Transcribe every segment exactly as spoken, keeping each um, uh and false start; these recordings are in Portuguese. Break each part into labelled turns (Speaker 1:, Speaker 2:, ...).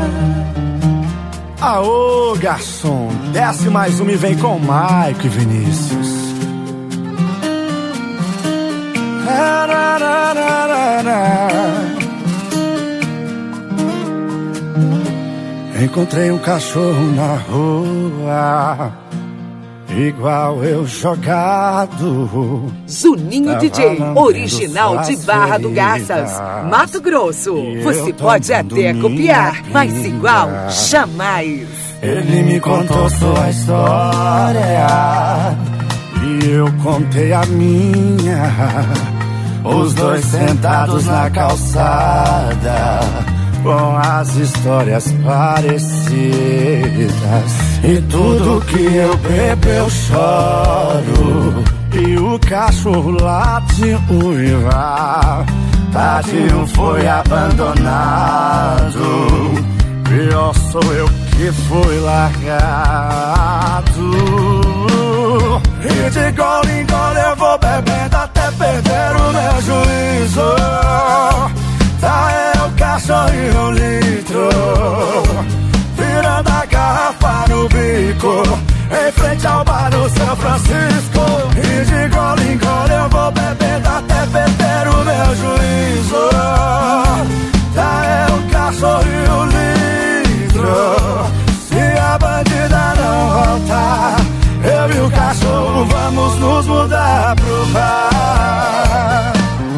Speaker 1: Aô, garçom, desce mais um e vem com Maico e Vinícius. Encontrei um cachorro na rua, igual eu jogado.
Speaker 2: Juninho D J, original de Barra do Garças, Mato Grosso. Você pode até copiar, mas igual jamais.
Speaker 1: Ele me contou sua história e eu contei a minha. Os dois sentados na calçada, com as histórias parecidas. E tudo que eu bebo eu choro, e o cachorro late uiva. Tadinho foi abandonado, pior sou eu que fui largado. E de gole em gole eu vou bebendo até perder o meu juízo. Tá é o cachorro e um litro, virando a garrafa no bico, em frente ao bar do São Francisco. E de gole em gole eu vou bebendo até perder o meu juízo. Tá é o cachorro e um litro, se a bandida não voltar, eu e o cachorro vamos nos mudar pro bar.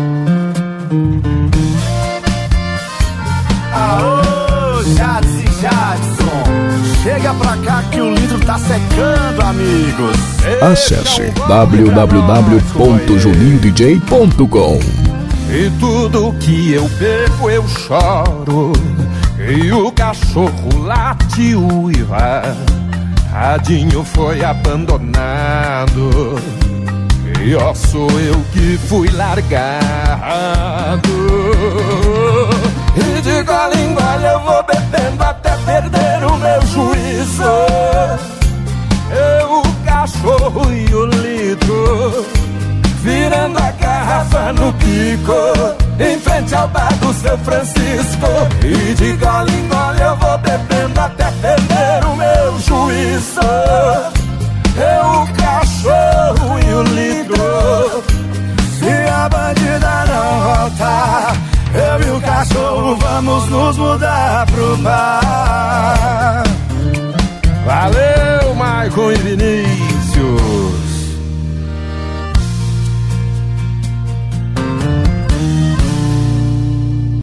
Speaker 1: Aô, Jadson e Jadson, chega pra cá que o litro tá secando, amigos.
Speaker 3: Acesse w w w ponto juninho d j ponto com.
Speaker 4: E tudo que eu bebo eu choro, e o cachorro late uiva. Tadinho foi abandonado, pior sou eu que fui largado. E de gole em gole eu vou bebendo até perder o meu juízo. Eu, o cachorro e o litro, virando a garrafa no pico, em frente ao bar do São Francisco. E de gole em gole eu vou bebendo até perder o meu juízo. Eu, o cachorro e o litro, se a bandida não voltar, eu e o cachorro vamos nos mudar pro bar. Valeu, Maicon e Vinícius.